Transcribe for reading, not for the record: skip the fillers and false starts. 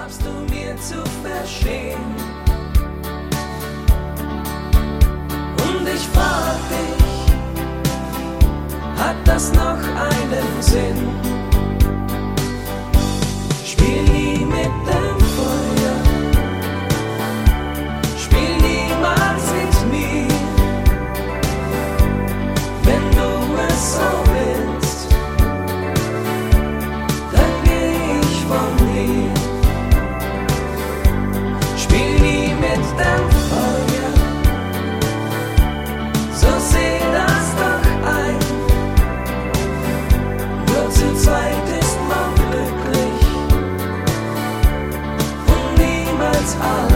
gabst du mir zu verstehen. Und ich frag dich, hat das noch einen Sinn? Spiel nie mit dem Feuer, spiel niemals mit mir. Wenn du es so willst, dann geh ich von dir. Spiel nie mit dem Feuer, so seh das doch ein. Nur zu zweit ist man glücklich und niemals allein.